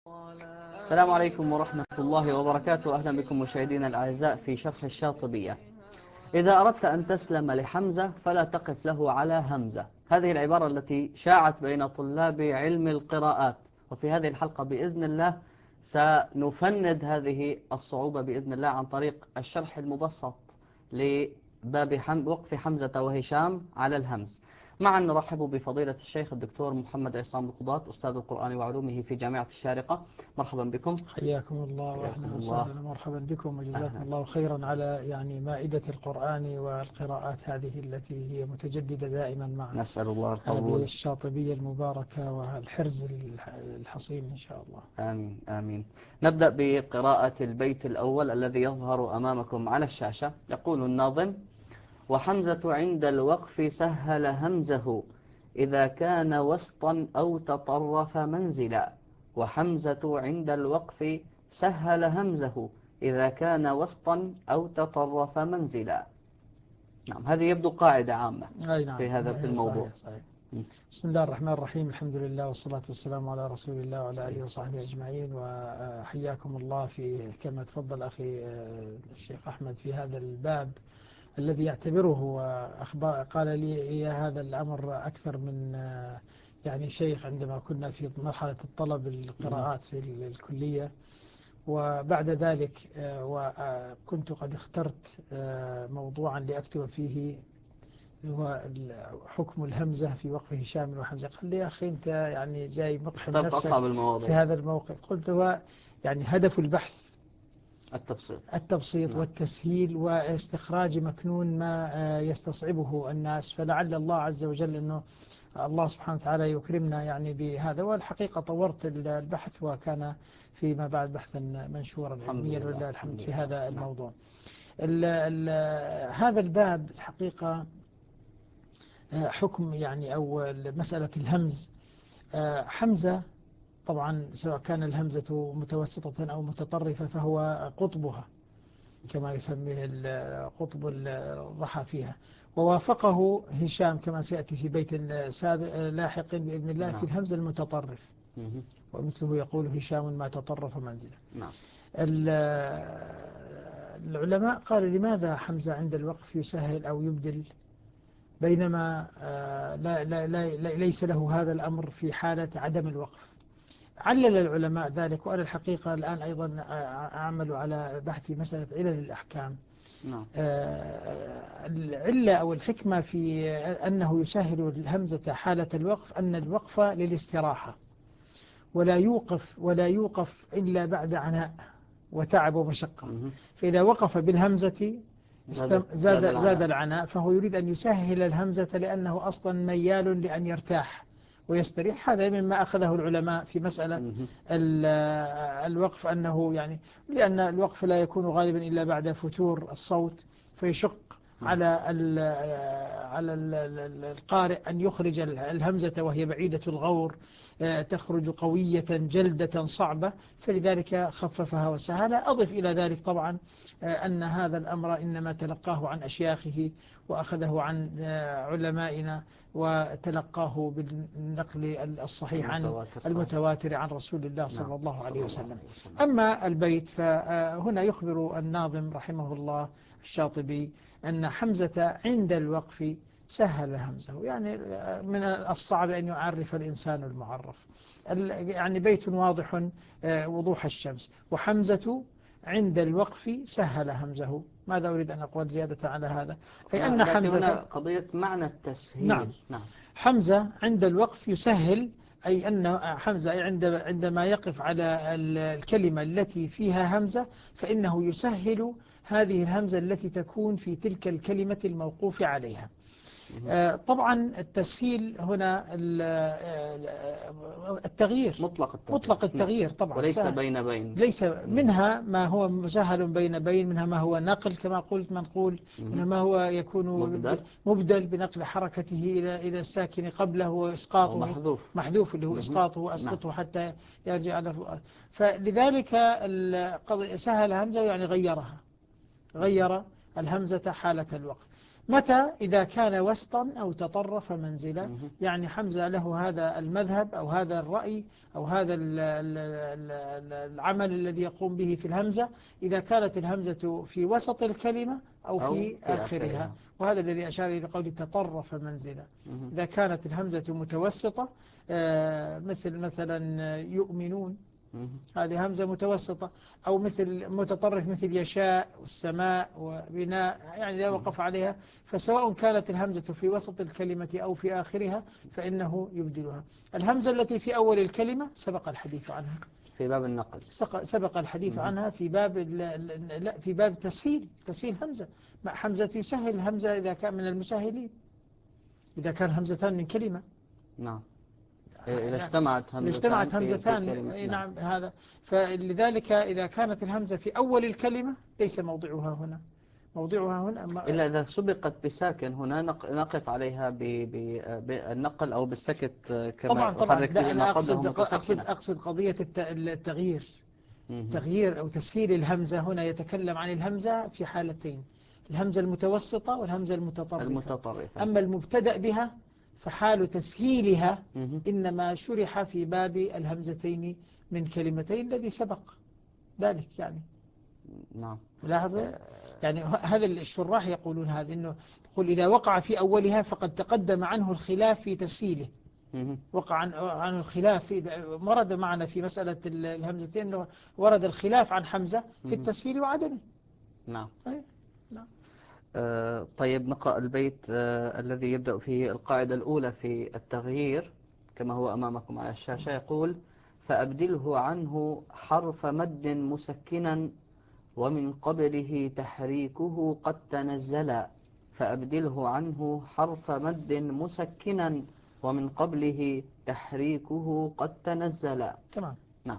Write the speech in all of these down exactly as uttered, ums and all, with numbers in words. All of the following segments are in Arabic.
السلام عليكم ورحمة الله وبركاته. أهلا بكم مشاهدينا الأعزاء في شرح الشاطبية. إذا أردت أن تسلم لحمزة فلا تقف له على همزة. هذه العبارة التي شاعت بين طلاب علم القراءات، وفي هذه الحلقة بإذن الله سنفند هذه الصعوبة بإذن الله عن طريق الشرح المبسط لباب حم... وقف حمزة وهشام على الهمز. معا نرحب بفضيلة الشيخ الدكتور محمد عصام القضاة، أستاذ القرآن وعلومه في جامعة الشارقة. مرحبا بكم. حياكم الله حياكم وأهلا الله. وسهلا ومرحبا بكم وجزاكم أهلا. الله خيرا على يعني مائدة القرآن والقراءات هذه التي هي متجددة دائما مع نسأل الله هذه القبول. الشاطبية المباركة والحرز الحصين إن شاء الله. آمين آمين. نبدأ بقراءة البيت الأول الذي يظهر أمامكم على الشاشة. يقول الناظم: وحمزة عند الوقف سهل همزه إذا كان وسطا أو تطرف منزلا. وحمزة عند الوقف سهل همزه إذا كان وسطا أو تطرف منزلا. نعم، هذه يبدو قاعدة عامة أي نعم، في هذا في هي الموضوع. صحيح صحيح. بسم الله الرحمن الرحيم، الحمد لله والصلاة والسلام على رسول الله وعلى آله وصحبه أجمعين. وحياكم الله في كما تفضل أخي الشيخ أحمد في هذا الباب الذي يعتبره أخبار. قال لي هذا الأمر أكثر من يعني شيخ عندما كنا في مرحلة الطلب القراءات في الكلية، وبعد ذلك وكنت قد اخترت موضوعا لأكتب فيه هو حكم الهمزة في وقف هشام وحمزة. قال لي يا أخي أنت يعني جاي مقحم اخترت نفسك أصعب في المواضيع. هذا الموقف. قلت هو يعني هدف البحث التبسيط. التبسيط نعم. والتسهيل واستخراج مكنون ما يستصعبه الناس، فلعل الله عز وجل أنه الله سبحانه وتعالى يكرمنا يعني بهذا. والحقيقة طورت البحث وكان فيما بعد بحثا منشورا الحمد علميا لله. ولله الحمد الحمد في لله. هذا نعم. الموضوع. ال ال هذا الباب الحقيقة حكم يعني أو مسألة الهمز. حمزة طبعا سواء كان الهمزة متوسطة أو متطرفة فهو قطبها كما يسميه قطب الرحى فيها. ووافقه هشام كما سيأتي في بيت سابق لاحق بإذن الله في نعم. الهمز المتطرف، مه. ومثله يقول هشام ما تطرف منزلا. نعم. العلماء قالوا لماذا حمزة عند الوقف يسهل أو يبدل بينما لا لا لا ليس له هذا الأمر في حالة عدم الوقف. علل العلماء ذلك، وأنا الحقيقة الآن أيضا أعمل على بحث في مسألة علل الأحكام. نعم. العلة أو الحكمة في أنه يسهل الهمزة حالة الوقف أن الوقف للاستراحة، ولا يوقف ولا يوقف إلا بعد عناء وتعب ومشقة. مه. فإذا وقف بالهمزة زاد زاد زاد زاد العناء. العناء، فهو يريد أن يسهل الهمزة لأنه أصلا ميال لأن يرتاح ويستريح. هذا مما أخذه العلماء في مسألة مه. الوقف، أنه يعني لأن الوقف لا يكون غالبا إلا بعد فتور الصوت، فيشق نعم. على على القارئ أن يخرج الهمزة وهي بعيدة الغور، تخرج قوية جلدة صعبة، فلذلك خففها وسهلها. أضف إلى ذلك طبعا أن هذا الأمر إنما تلقاه عن أشياخه وأخذه عن علمائنا وتلقاه بالنقل الصحيح عن المتواتر صحيح. المتواتر عن رسول الله نعم، صلى الله عليه صلى الله وسلم. عليه وسلم. أما البيت فهنا يخبر الناظم رحمه الله الشاطبي أن حمزة عند الوقف سهل همزه. يعني من الصعب أن يعرف الإنسان المعرف، يعني بيت واضح وضوح الشمس. وحمزة عند الوقف سهل همزه. ماذا أريد أن أقول زيادة على هذا؟ أي لا، أن بأتي هنا حمزة قضية معنى نعم التسهيل. نعم. حمزة عند الوقف يسهل، أي أن حمزة عند عندما يقف على الكلمة التي فيها همزة فإنه يسهل هذه الهمزة التي تكون في تلك الكلمة الموقوف عليها. مه. طبعا التسهيل هنا التغيير، مطلق التغيير. مطلق نعم. التغيير طبعا وليس سهل. بين بين. ليس مه. منها ما هو مسهل بين بين، منها ما هو نقل كما قلت منقول، مه. منها ما هو يكون مبدل. مبدل بنقل حركته إلى إلى الساكن قبله أو وإسقاطه محذوف. محذوف اللي هو مه. إسقاطه نعم. وأسقطه حتى يرجع له. فلذلك القضية سهل همزة يعني غيرها، مه. غير الهمزة حالة الوقف. متى؟ إذا كان وسطا أو تطرف منزلا، مهم. يعني حمزة له هذا المذهب أو هذا الرأي أو هذا ال- ال- ال- العمل الذي يقوم به في الهمزة، إذا كانت الهمزة في وسط الكلمة أو أو في في آخرها، آخرها. وهذا الذي أشار إليه بقول تطرف منزلا. مهم. إذا كانت الهمزة متوسطة، آه، مثل مثلا يؤمنون، مهم. هذه همزة متوسطة، أو مثل متطرف مثل يشاء والسماء وبناء، يعني إذا مهم. وقف عليها، فسواء كانت الهمزة في وسط الكلمة أو في آخرها فإنه يبدلها. الهمزة التي في أول الكلمة سبق الحديث عنها، في باب النقل. سق- سبق الحديث مهم. عنها في باب ال- ال- لا في باب تسهيل تسهيل همزة. مع حمزة يسهل همزة إذا كان من المسهلين، إذا كان همزتان من كلمة. نعم. إذا نعم. اجتمعت إذا همزتان اجتمعت في في همزتان، كلمة، أي نعم. نعم هذا. فلذلك إذا كانت الهمزة في أول الكلمة ليس موضعها هنا، موضعها هنا ما- إلا إذا سبقت بساكن هنا نق- نقف عليها ب- ب- بالنقل أو بالسكت، آه، كما طبعا طبعا. أحرك لا به ما أنا قبله أقصد أقصد متسكنا. أقصد قضية الت- التغيير، مهم. تغيير أو تسهيل الهمزة. هنا يتكلم عن الهمزة في حالتين: الهمزة المتوسطة والهمزة المتطرفة. المتطرفة. أما المبتدأ بها فحال تسهيلها مهم. إنما شرح في باب الهمزتين من كلمتين الذي سبق ذلك يعني. نعم. لاحظوا، آه، يعني ه- هذا الشراح يقولون هذا، إنه يقول إذا وقع في أولها فقد تقدم عنه الخلاف في تسهيله. مهم. وقع عن عن الخلاف في، ورد معنا في مسألة ال- الهمزتين إنه ورد الخلاف عن حمزة في مهم. التسهيل وعدمه. نعم. أي، نعم. آه، طيب نقرأ البيت آه، الذي يبدأ فيه القاعدة الأولى في التغيير كما هو أمامكم على الشاشة. يقول: فأبدله عنه حرف مد مسكنا ومن قبله تحريكه قد تنزلا. فأبدله عنه حرف مد مسكنا ومن قبله تحريكه قد تنزلا. تمام. نعم.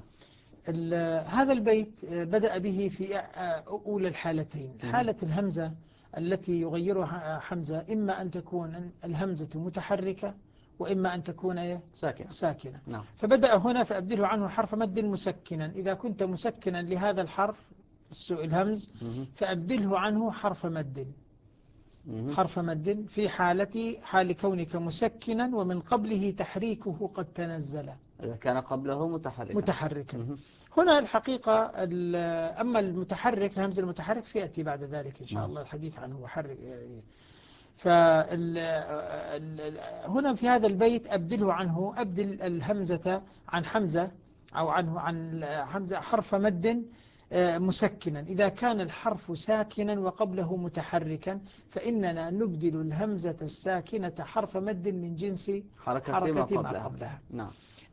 ال- هذا البيت بدأ به في أولى الحالتين. مهم. حالة الهمزة التي يغيرها حمزة إما أن تكون الهمزة متحركة وإما أن تكون إيه؟ ساكن. ساكنة. نعم. فبدأ هنا فأبدله عنه حرف مد مسكنا. إذا كنت مسكنا لهذا الحرف السوء الهمز مهم. فأبدله عنه حرف مد، مهم. حرف مد في حالة حال كونك مسكنا ومن قبله تحريكه قد تنزل إذا كان قبله متحركا. متحركا. مهم. هنا الحقيقة أما المتحرك الهمز المتحرك سيأتي بعد ذلك إن شاء نعم. الله الحديث عنه وحرك. فهنا في هذا البيت أبدله عنه، أبدل الهمزة عن حمزة أو عنه عن حمزة حرف مد مسكنا. إذا كان الحرف ساكنا وقبله متحركا فإننا نبدل الهمزة الساكنة حرف مد من جنس حركة فيما حركة ما قبلها. قبلها، نعم.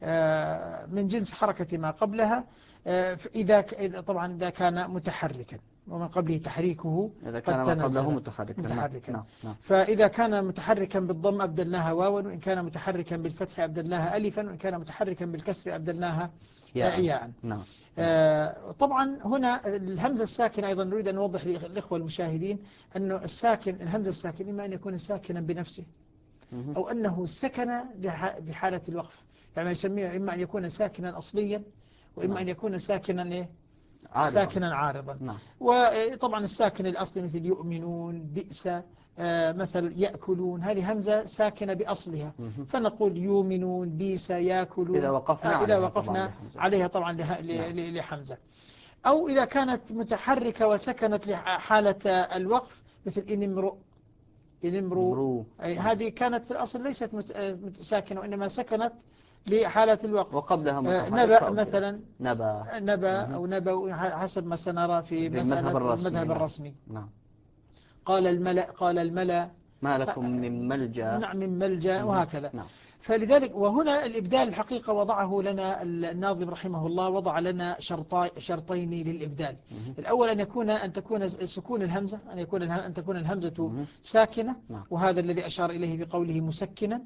من جنس حركة ما قبلها. إذا طبعا إذا كان متحركا ومن قبله تحريكه إذا قد كان ما قبله تنزل متحركا. نعم. متحركا. نعم. نعم. فإذا كان متحركا بالضم أبدلناها واوا، وإن كان متحركا بالفتح أبدلناها ألفا، وإن كان متحركا بالكسر أبدلناها ياء. ياء. نعم. نعم. آه، طبعا هنا الهمزة الساكنة أيضا نريد أن نوضح للإخوة المشاهدين أنه الساكن الهمزة الساكن إما أن يكون ساكنا بنفسه مهم. أو أنه سكن بحالة الوقف. يعني ما يسميه إما أن يكون ساكنا أصليا وإما نعم. أن يكون ساكنا إيه؟ عارضا. ساكنا عارضا. نعم. وطبعا الساكن الأصلي مثل يؤمنون، بئس، آه، مثل يأكلون، هذه همزة ساكنة بأصلها، مهم. فنقول يؤمنون، بئس، إذا يأكلون. وقفنا آه، إذا عليها طبعا وقفنا لحمزة. عليها طبعا له- نعم. ل- لحمزة. أو إذا كانت متحركة وسكنت لحالة الوقف مثل إن امرؤ، إن امرؤ، نمرو. أي نعم. هذه كانت في الأصل ليست مت- آه، مت- ساكنة وإنما سكنت لحالة الوقف. وقبلها آه، متحرك نبأ فأبدله. مثلا، نبا. نبأ مهم. أو نبأ حسب ما سنرى في مسألة بالمذهب الرسمي. المذهب نعم. الرسمي. نعم. قال الملأ، قال الملأ، ما لكم من ملجأ. نعم من ملجأ مهم. وهكذا. نعم. فلذلك وهنا الإبدال الحقيقة وضعه لنا الناظم رحمه الله، وضع لنا شرطي شرطين للإبدال. مهم. الأول أن يكون أن تكون سكون الهمزة، أن يكون أن تكون الهمزة مهم. ساكنة، نعم. وهذا الذي أشار إليه بقوله مسكنا.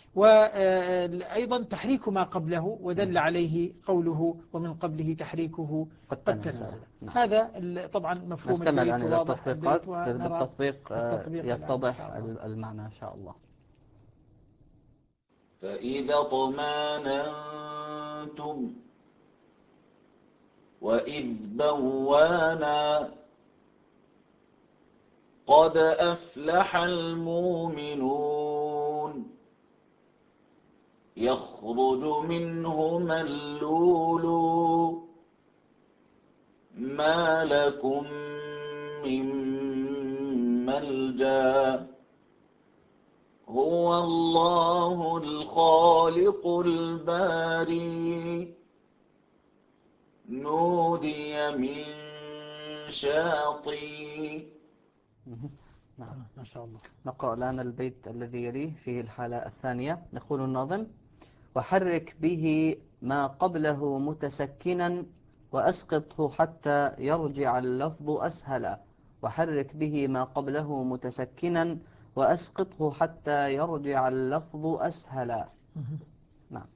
وأيضا تحريك ما قبله، ودل مهم. عليه قوله ومن قبله تحريكه قد قد تنزل. تنزل. نعم. هذا ال- طبعا مفهوم نستمع الآن البيت إلى وواضح البيت، التطبيقات. ونرى بالتطبيق آه، التطبيق الآن إن يتضح شاء الله. المعنى إن شاء الله. فإذا اطمأننتم وإذ بوانا قد أفلح المؤمنون يخرج منهما اللؤلؤ ما لكم من ملجأ هو الله الخالق الباري نودي من شاطئ. نعم. ما شاء الله. نقرأ الآن البيت الذي يليه فيه الحالة الثانية. يقول الناظم: وحرك به ما قبله متسكنا وأسقطه حتى يرجع اللفظ أسهلا. وحرك به ما قبله متسكنا وأسقطه حتى يرجع اللفظ أسهلا. نعم.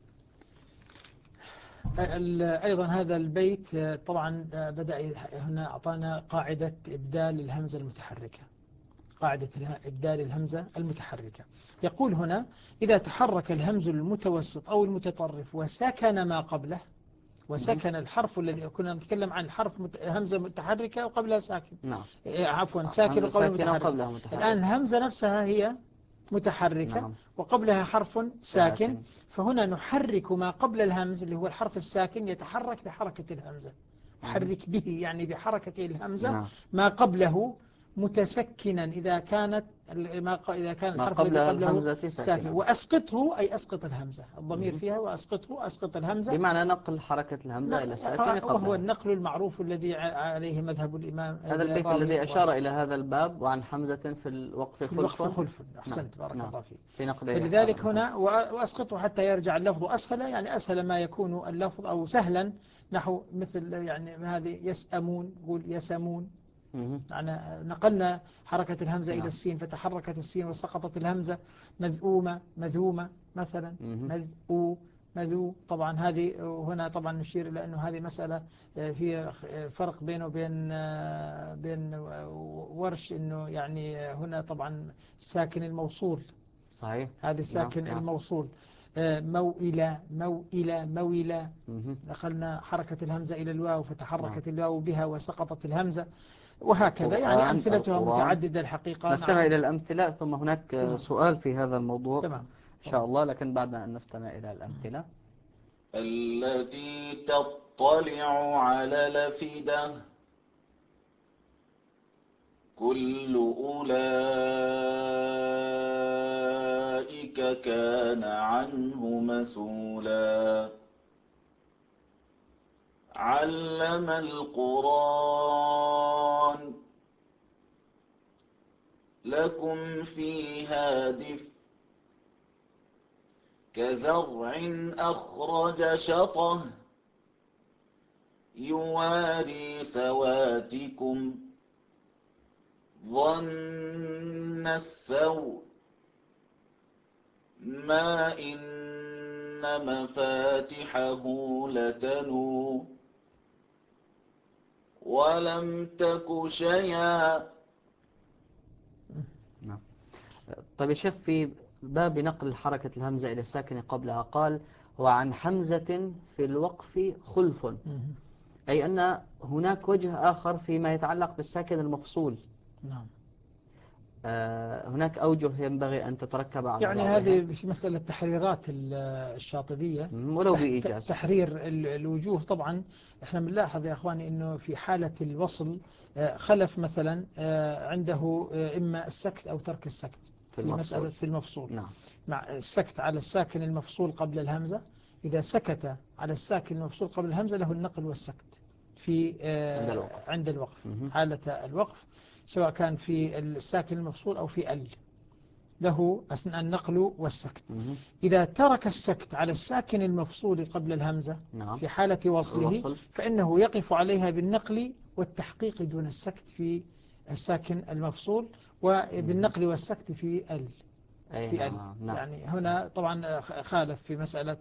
أيضا هذا البيت طبعا بدأ هنا أعطانا قاعدة إبدال الهمزة المتحركة، قاعدة إبدال الهمزة المتحركة. يقول هنا: إذا تحرك الهمز المتوسط أو المتطرف وسكن ما قبله، وسكن الحرف الذي كنا نتكلم عن حرف مت... همزة متحركة وقبلها ساكن. نعم. إيه، عفوا ساكن همزة وقبلها ساكنة متحرك. وقبلها متحرك. الآن الهمزة نفسها هي متحركة نعم. وقبلها حرف ساكن. ساكن. فهنا نحرك ما قبل الهمز اللي هو الحرف الساكن يتحرك بحركة الهمزة. حرك به يعني بحركة الهمزة نعم. ما قبله متسكنا إذا كانت ما ق- إذا كان ما الحرف الذي قبلها قبله الهمزة ساكن. ساكنة. وأسقطه أي أسقط الهمزة، الضمير مهم. فيها وأسقطه أسقط الهمزة. بمعنى نقل حركة الهمزة إلى الساكن وهو قبلها. النقل المعروف الذي عليه مذهب الإمام هذا البيت الراغب الذي أشار إلى هذا الباب: وعن حمزة في الوقف في خلف. الوقف خلف. نعم. أحسنت، بارك نعم. الله فيك. في نقل فلذلك حركة. هنا وأسقطه حتى يرجع اللفظ أسهل، يعني أسهل ما يكون اللفظ أو سهلا، نحو مثل يعني هذه يسأمون، قول يسمون. مهم. يعني نقلنا حركة الهمزة إلى نعم. السين فتحركت السين وسقطت الهمزة. مذؤومة، مذومة مثلا، مهم. مذؤو، مذو. طبعا هذه هنا طبعا نشير إلى أنه هذه مسألة في فرق بينه وبين بين ورش، أنه يعني هنا طبعا ساكن الموصول، صحيح. هذه نعم. ساكن نعم. الموصول. موئلة، موئلة، موئلة. مهم. دخلنا حركة الهمزة إلى الواو نعم. فتحركت الواو بها وسقطت الهمزة، وهكذا يعني القرآن أمثلتها القرآن. متعددة الحقيقة. نستمع نعم. إلى الأمثلة ثم هناك ثم سؤال في هذا الموضوع تمام. إن شاء الله، لكن بعد أن نستمع إلى تفضل. الأمثلة. التي تطلع على الأفئدة كل أولئك كان عنه مسؤولا علم القرآن لكم فيها دفء كزرع أخرج شطه يواري سواتكم ظن السوء ما إن مفاتحه لتنوء ولم تك شيئا. نعم. طيب يا شيخ، في باب نقل حركة الهمزة إلى الساكن قبلها قال: وعن حمزة في الوقف خلف، مهم. أي أن هناك وجه آخر فيما يتعلق بالساكن المفصول. نعم. آه، هناك أوجه ينبغي أن تتركب على يعني بعضها. هذه في مسألة تحريرات ال- الشاطبية، مم، ولو تح- ت- بإيجاز. تحرير ال- الوجوه. طبعا احنا بنلاحظ يا اخواني انه في حالة الوصل آه، خلف مثلا آه، عنده آه، اما السكت او ترك السكت في في مسألة المفصول. في المفصول، نعم. مع السكت على الساكن المفصول قبل الهمزة. إذا سكت على الساكن المفصول قبل الهمزة له النقل والسكت في عند آه، الوقف. عند الوقف، مهم. حالة الوقف، سواء كان في الساكن المفصول أو في ال، له أثناء النقل والسكت. مهم. إذا ترك السكت على الساكن المفصول قبل الهمزة نعم. في حالة وصله الوصل. فإنه يقف عليها بالنقل والتحقيق دون السكت في الساكن المفصول، مهم. وبالنقل والسكت في ال أي في ال. نعم. نعم. يعني هنا طبعا خالف في مسألة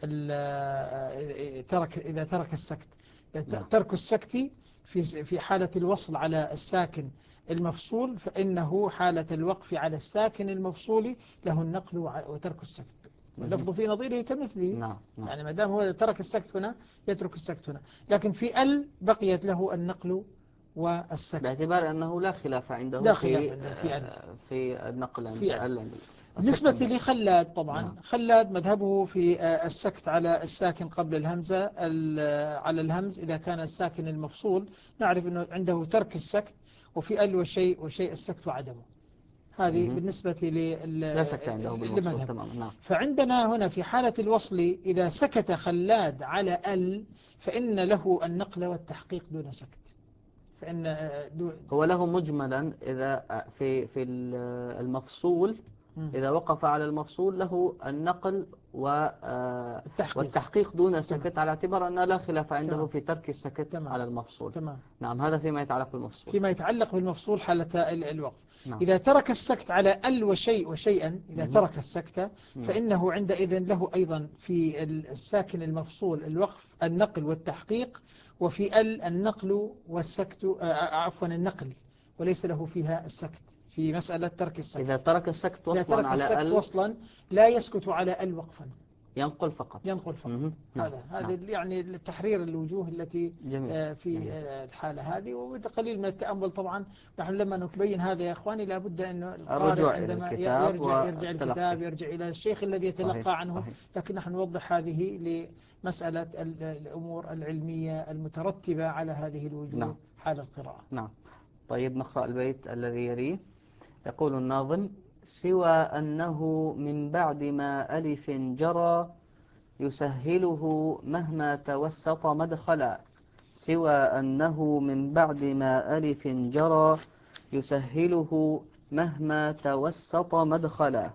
ال- ترك إذا ترك السكت. نعم. ترك السكت في في حالة الوصل على الساكن المفصول، فإنه حالة الوقف على الساكن المفصول له النقل وترك السكت، مهم. واللفظ في نظيره كمثله. نعم. نعم. يعني ما دام هو ترك السكت هنا يترك السكت هنا، لكن في ال بقيت له النقل والسكت، باعتبار أنه لا خلاف عنده لا خلاف في عنده في ال آه، في النقل عند في ال ال- السكت بالنسبة عند ال. لخلاد طبعا، نعم. خلاد مذهبه في آه، السكت على الساكن قبل الهمزة، ال- آه، على الهمز إذا كان الساكن المفصول، نعرف أنه عنده ترك السكت، وفي ال وشيء وشيء السكت وعدمه. هذه مهم. بالنسبة لا سكت عنده لل- بالمفصول للمذهب. تماما. نعم. فعندنا هنا في حالة الوصل إذا سكت خلاد على ال فإن له النقل والتحقيق دون سكت، فإن آه، دو هو له مجملا إذا آه، في في ال- المفصول، مم. إذا وقف على المفصول له النقل و آه، التحقيق. والتحقيق دون تمام سكت، على اعتبار أن لا خلاف عنده تمام في ترك السكت تمام على المفصول. تمام نعم، هذا فيما يتعلق بالمفصول. فيما يتعلق بالمفصول حالة ال- الوقف. نعم. إذا ترك السكت على ال وشيء وشيئا، إذا مهم. ترك السكت نعم. فإنه عندئذ له أيضا في الساكن المفصول الوقف النقل والتحقيق، وفي ال النقل والسكت، آه، عفوا النقل، وليس له فيها السكت في مسألة ترك إذا السكت. ترك السكت إذا وصلا ترك على السكت ال وصلا لا يسكت على ال وقفا، ينقل فقط. ينقل فقط. مهم. نعم. هذا هذا نعم. يعني تحرير الوجوه التي جميل. آه، في جميل. آه، الحالة هذه، وقليل من التأمل طبعا. نحن لما نبين هذا يا إخواني لابد أنه القارئ الرجوع إلى عندما ي- الكتاب يرجع يرجع والتلقي. الكتاب، يرجع إلى الشيخ الذي صحيح. يتلقى عنه. صحيح. لكن نحن نوضح هذه لمسألة ال- الأمور العلمية المترتبة على هذه نعم. الوجوه حال القراءة. نعم. طيب نقرأ البيت الذي يليه. يقول الناظم: سوى أنه من بعد ما ألف جرى يسهله مهما توسط مدخلا. سوى أنه من بعد ما ألف جرى يسهله مهما توسط مدخلا.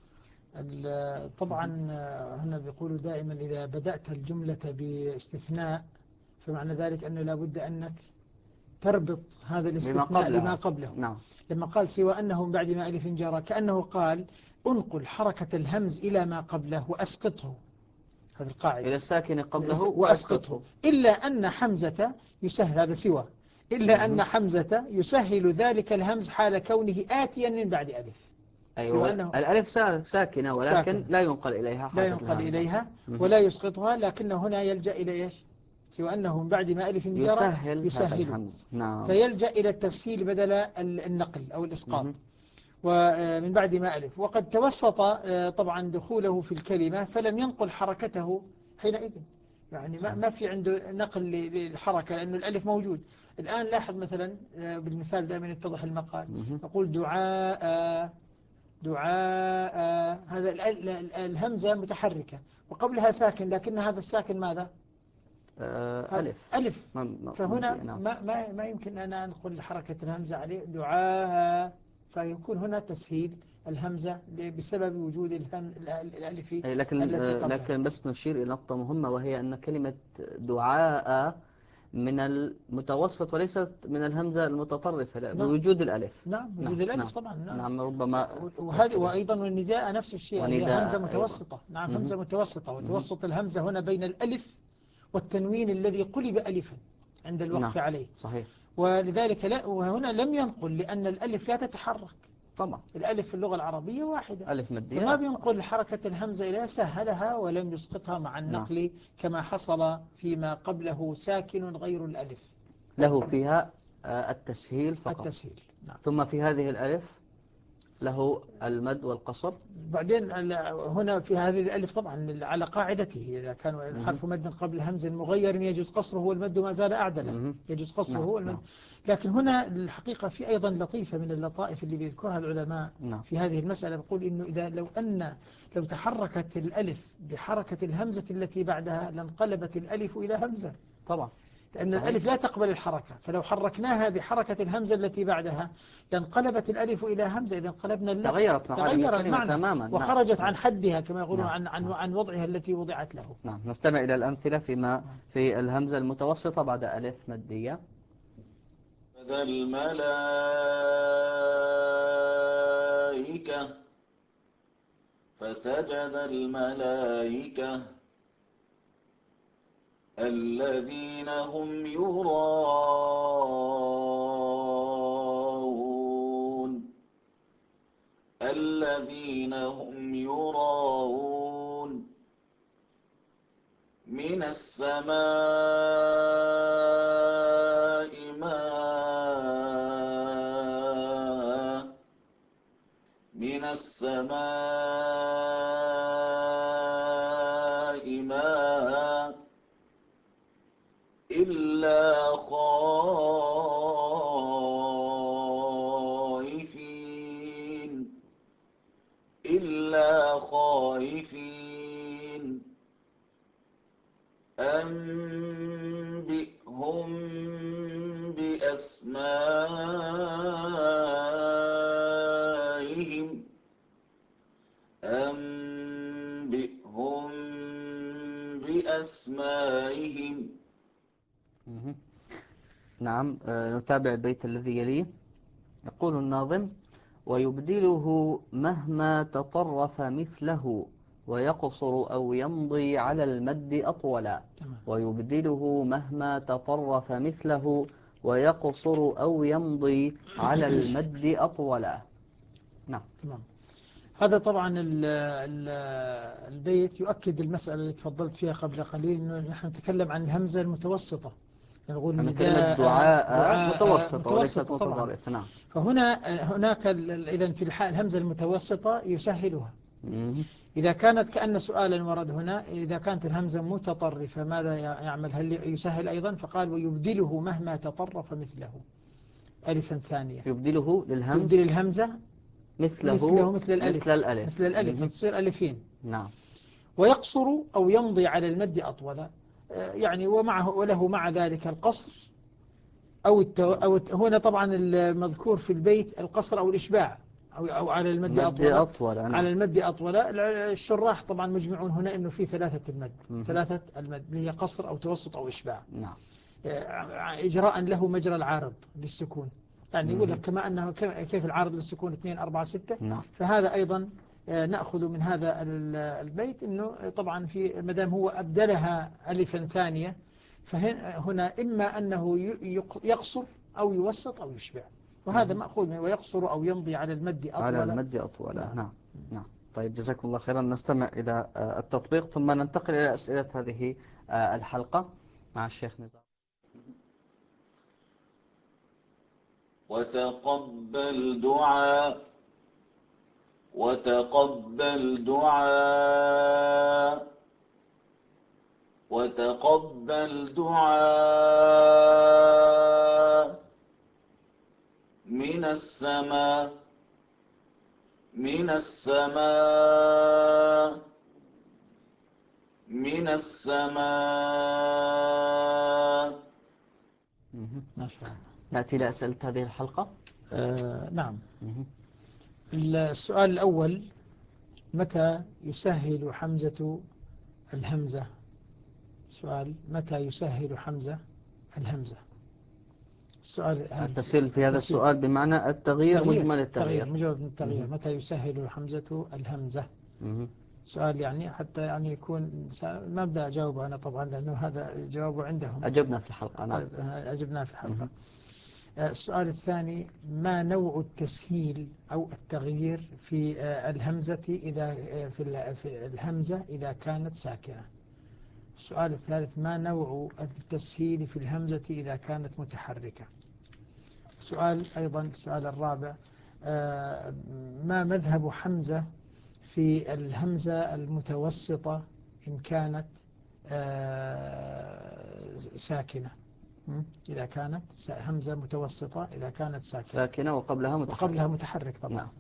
ال- طبعا آه، هنا بيقولوا دائما إذا بدأت الجملة باستثناء فمعنى ذلك أنه لابد أنك تربط هذا بما الاستثناء بما قبلها. قبله. نعم. لما قال سوى أنه من بعد ما ألف جرى كأنه قال انقل حركة الهمز إلى ما قبله وأسقطه، هذه إلى القاعدة، الساكن قبله وأسقطه. وأسقطه. إلا أن حمزة يسهل، هذا سوى، إلا أن مهم. حمزة يسهل ذلك الهمز حال كونه آتيا من بعد ألف. سوى أيوة، أنه الألف سا- ساكنة ولكن ساكنة لا ينقل إليها لا حركة ينقل الهمزة. إليها مهم. ولا يسقطها، لكن هنا يلجأ إلى إيش؟ سوى أنه من بعد ما ألف جرى يسهل هذا يسهله، الهمز. نعم. فيلجأ إلى التسهيل بدل النقل أو الإسقاط. مهم. ومن بعد ما ألف، وقد توسط آه، طبعا دخوله في الكلمة فلم ينقل حركته حينئذ، يعني ما ما في عنده نقل للحركة لأنه الألف موجود. الآن لاحظ مثلا آه، بالمثال دائما يتضح المقال، مهم. نقول دعاء دعاء، هذا ال- ال- الهمزة متحركة وقبلها ساكن، لكن هذا الساكن ماذا؟ آه، هذا ألف. ألف. ما- ما- فهنا ممضي. نعم. ما ما ما يمكن أن أنقل حركة الهمزة عليه دعاء، فيكون هنا تسهيل الهمزة بسبب وجود الهم الألف أي لكن التي آه، قبلها. لكن بس نشير إلى نقطة مهمة، وهي أن كلمة دعاء من المتوسط وليست من الهمزة المتطرفة، لا، نعم بوجود الألف. نعم نعم. وجود الألف نعم. طبعا. نعم. نعم، ربما وهذه تختلف. وأيضا والنداء نفس الشيء، هي همزة ونداء أيضا. متوسطة. نعم مهم. همزة متوسطة، مهم. وتوسط الهمزة هنا بين الألف والتنوين الذي قلب ألفا عند نعم. الوقف عليه. صحيح. ولذلك لا، وهنا لم ينقل لأن الألف لا تتحرك، طبعا. الألف في اللغة العربية واحدة، ألف مادية فما لا. بينقل حركة الهمزة إليها، سهلها ولم يسقطها مع نعم. النقل كما حصل فيما قبله ساكن غير الألف. له فيها آه، التسهيل فقط. التسهيل. نعم. ثم في هذه الألف له المد والقصر. بعدين ال- هنا في هذه الألف طبعا على قاعدته، إذا كان مهم. الحرف مد قبل همز مغير يجوز قصره والمد ما زال أعدله، مهم. يجوز قصره نعم. والمد. نعم. لكن هنا الحقيقة في أيضا لطيفة من اللطائف اللي بيذكرها العلماء نعم. في هذه المسألة، بقول إنه إذا لو أن لو تحركت الألف بحركة الهمزة التي بعدها لانقلبت الألف إلى همزة، طبعا. لأن صحيح. الألف لا تقبل الحركة، فلو حركناها بحركة الهمزة التي بعدها لانقلبت الألف إلى همزة، إذا انقلبنا اللفظ تغيرت معالم تغير الكلمة المعنى تماما. نعم. وخرجت نعم. عن حدها كما يقولون نعم. عن عن نعم. عن وضعها التي وضعت له. نعم. نستمع إلى الأمثلة فيما في الهمزة المتوسطة بعد ألف مادية. ذا الملائكة فسجد الملائكة الذين هم يراءون الذين هم يراءون من السماء ماء السماء ماء إلا خائفين إلا خائفين أنبئهم بأسمائهم أنبئهم بأسمائهم مهم. نعم. آه، نتابع البيت الذي يليه. يقول الناظم: ويبدله مهما تطرف مثله ويقصر أو يمضي على المد أطولا. تمام. ويبدله مهما تطرف مثله ويقصر أو يمضي على المد أطولا. نعم. تمام. هذا طبعا ال ال البيت يؤكد المسألة اللي تفضلت فيها قبل قليل، أنه نحن نتكلم عن الهمزة المتوسطة، نقول أن كلمة نداء دعاء دعاء متوسطة وليست متوسطة طبعا. متطرفة. نعم. فهنا هناك إذن في الحال الهمزة المتوسطة يسهلها. مهم. إذا كانت كأن سؤالا ورد هنا، إذا كانت الهمزة متطرفة ماذا يعمل؟ هل يسهل أيضا؟ فقال ويبدله مهما تطرف مثله ألفا ثانية. يبدله يبدل للهمز الهمزة مثله مثله مثل الألف، مثل الألف. مثل الألف مهم. فتصير ألفين. نعم. ويقصر أو يمضي على المد أطول، يعني ومعه وله مع ذلك القصر أو التو أو الت... هنا طبعا المذكور في البيت القصر أو الإشباع، أو أو على المد مد أطول. أطول. نعم. على المد أطول. الشراح طبعا مجمعون هنا إنه في ثلاثة المد، مهم. ثلاثة المد اللي هي قصر أو توسط أو إشباع، نعم. إجراء له مجرى العارض للسكون. يعني يقول لك مهم. كما أنه كيف العارض للسكون اثنين أربعة ستة، نعم. فهذا أيضا نأخذ من هذا البيت أنه طبعا في مدام هو أبدلها ألفا ثانية، فهنا إما أنه يقصر أو يوسط أو يشبع، وهذا مهم. مأخوذ من ويقصر أو يمضي على المد على أطول. المد أطول. نعم. نعم. نعم. طيب، جزاكم الله خيرا. نستمع إلى آه، التطبيق ثم ننتقل إلى أسئلة هذه آه، الحلقة مع الشيخ نزار. وتقبل دعاء وتقبل دعاء وتقبل دعاء من السماء من السماء من السماء مهم. ما شاء الله. نأتي إلى أسئلة هذه الحلقة. آه نعم. مهم. السؤال الأول: متى يسهل حمزة الهمزة؟ سؤال: متى يسهل حمزة الهمزة؟ السؤال: هل التسهيل في هذا التسهيل السؤال بمعنى التغيير، تغيير مجمل تغيير التغيير. مجرد من التغيير، مهم. متى يسهل حمزة الهمزة؟ مهم. سؤال يعني حتى يعني يكون ما أبدأ أجاوبه أنا طبعا لأنه هذا جوابه عندهم. أجبنا في الحلقة. نعم. طيب أجبناه في الحلقة. مهم. السؤال الثاني: ما نوع التسهيل أو التغيير في الهمزة إذا في الهمزة إذا كانت ساكنة؟ السؤال الثالث: ما نوع التسهيل في الهمزة إذا كانت متحركة؟ سؤال أيضا السؤال الرابع: ما مذهب حمزة في الهمزة المتوسطة إن كانت ساكنة؟ إذا كانت همزة متوسطة إذا كانت ساكنة ساكنة وقبلها متحرك. وقبلها متحرك طبعا. نعم.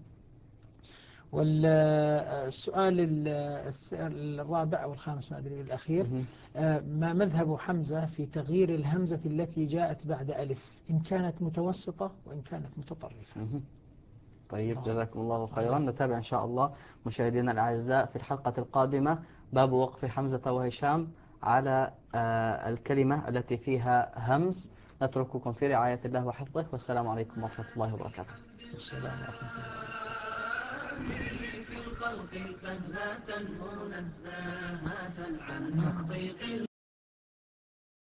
والسؤال الرابع أو الخامس ما أدري الأخير: مهم. ما مذهب حمزة في تغيير الهمزة التي جاءت بعد ألف إن كانت متوسطة وإن كانت متطرفة؟ مهم. طيب، الله. جزاكم الله خيرا. الله. نتابع إن شاء الله مشاهدينا الأعزاء في الحلقة القادمة باب وقف حمزة وهشام على آه، الكلمة التي فيها همز. نترككم في رعاية الله وحفظه، والسلام عليكم ورحمة الله وبركاته. والسلام ورحمة الله وبركاته. في الخلق سهلة منزهة عن تحقيق